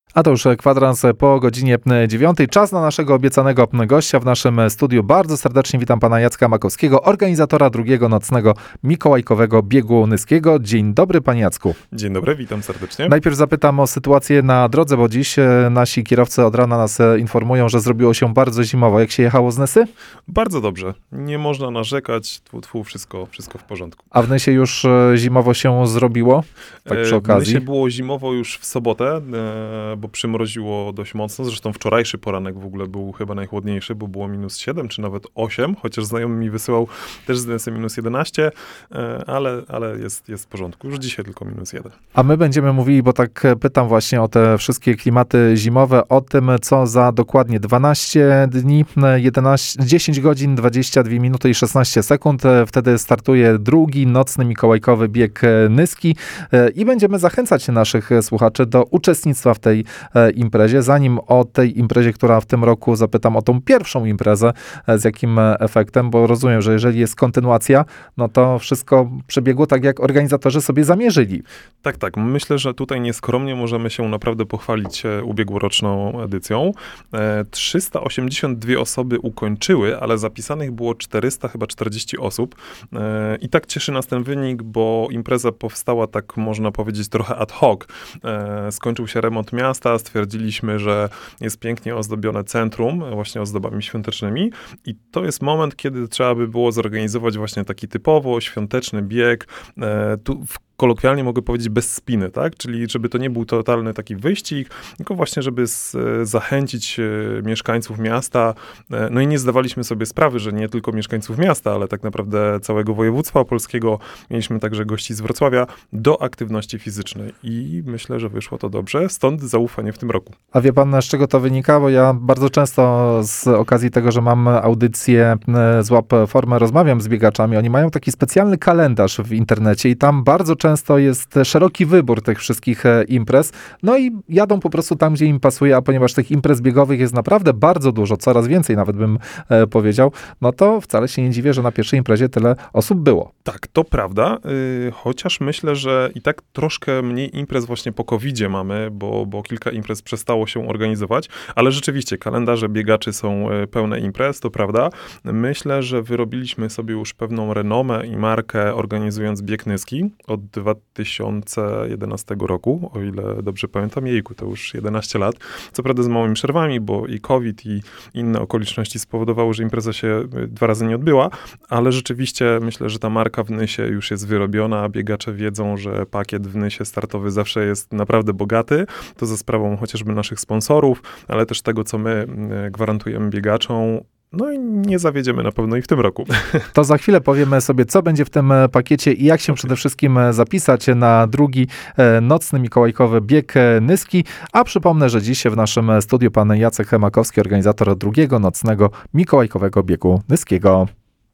A to już kwadrans po godzinie 9. Czas na naszego obiecanego gościa w naszym studiu. Bardzo serdecznie witam pana Jacka Makowskiego, organizatora drugiego nocnego mikołajkowego biegu nyskiego. Dzień dobry, panie Jacku. Dzień dobry, witam serdecznie. Najpierw zapytam o sytuację na drodze, bo dziś nasi kierowcy od rana nas informują, że zrobiło się bardzo zimowo. Jak się jechało z Nysy? Bardzo dobrze. Nie można narzekać. Wszystko w porządku. A w Nysie już zimowo się zrobiło? Tak przy okazji. W Nysie było zimowo już w sobotę, bo przymroziło dość mocno. Zresztą wczorajszy poranek w ogóle był chyba najchłodniejszy, bo było -7 czy nawet 8, chociaż znajomy mi wysyłał też z Nysy -11, ale jest w porządku. Już dzisiaj tylko -1. A my będziemy mówili, bo tak pytam właśnie o te wszystkie klimaty zimowe, o tym, co za dokładnie 12 dni, 10 godzin, 22 minuty i 16 sekund. Wtedy startuje drugi nocny mikołajkowy bieg nyski i będziemy zachęcać naszych słuchaczy do uczestnictwa w tej imprezie. Zanim o tej imprezie, która w tym roku, zapytam o tą pierwszą imprezę, z jakim efektem, bo rozumiem, że jeżeli jest kontynuacja, no to wszystko przebiegło tak, jak organizatorzy sobie zamierzyli. Tak. Myślę, że tutaj nieskromnie możemy się naprawdę pochwalić ubiegłoroczną edycją. 382 osoby ukończyły, ale zapisanych było 440 osób. I tak cieszy nas ten wynik, bo impreza powstała, tak można powiedzieć, trochę ad hoc. Skończył się remont miasta, stwierdziliśmy, że jest pięknie ozdobione centrum, właśnie ozdobami świątecznymi i to jest moment, kiedy trzeba by było zorganizować właśnie taki typowo świąteczny bieg, kolokwialnie mogę powiedzieć bez spiny, tak? Czyli żeby to nie był totalny taki wyścig, tylko właśnie, żeby zachęcić mieszkańców miasta. No i nie zdawaliśmy sobie sprawy, że nie tylko mieszkańców miasta, ale tak naprawdę całego województwa opolskiego. Mieliśmy także gości z Wrocławia do aktywności fizycznej i myślę, że wyszło to dobrze. Stąd zaufanie w tym roku. A wie pan, z czego to wynika? Bo ja bardzo często z okazji tego, że mam audycję Złap Formę, rozmawiam z biegaczami. Oni mają taki specjalny kalendarz w internecie i tam bardzo często jest szeroki wybór tych wszystkich imprez, no i jadą po prostu tam, gdzie im pasuje, a ponieważ tych imprez biegowych jest naprawdę bardzo dużo, coraz więcej nawet bym powiedział, no to wcale się nie dziwię, że na pierwszej imprezie tyle osób było. Tak, to prawda, chociaż myślę, że i tak troszkę mniej imprez właśnie po COVID-zie mamy, bo kilka imprez przestało się organizować, ale rzeczywiście kalendarze biegaczy są pełne imprez, to prawda. Myślę, że wyrobiliśmy sobie już pewną renomę i markę organizując bieg nyski od 2011 roku, o ile dobrze pamiętam. Jejku, to już 11 lat. Co prawda z małymi przerwami, bo i COVID, i inne okoliczności spowodowały, że impreza się 2 razy nie odbyła, ale rzeczywiście myślę, że ta marka w Nysie już jest wyrobiona. Biegacze wiedzą, że pakiet w Nysie startowy zawsze jest naprawdę bogaty. To za sprawą chociażby naszych sponsorów, ale też tego, co my gwarantujemy biegaczom. No i nie zawiedziemy na pewno i w tym roku. To za chwilę powiemy sobie, co będzie w tym pakiecie i jak się przede wszystkim zapisać na drugi nocny mikołajkowy bieg nyski. A przypomnę, że dziś w naszym studiu pan Jacek Makowski, organizator drugiego nocnego mikołajkowego biegu nyskiego.